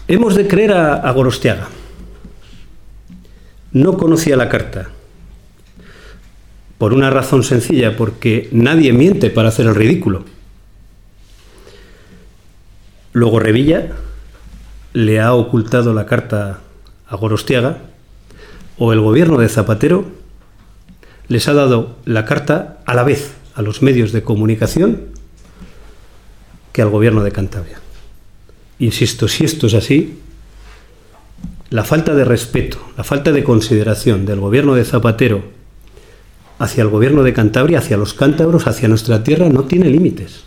Hemos de creer a Gorostiaga. No conocía la carta. Por una razón sencilla, porque nadie miente para hacer el ridículo. Luego Revilla le ha ocultado la carta a Gorostiaga, o el gobierno de Zapatero les ha dado la carta a la vez a los medios de comunicación que al gobierno de Cantabria. Insisto, si esto es así, la falta de respeto, la falta de consideración del gobierno de Zapatero hacia el gobierno de Cantabria, hacia los cántabros, hacia nuestra tierra, no tiene límites.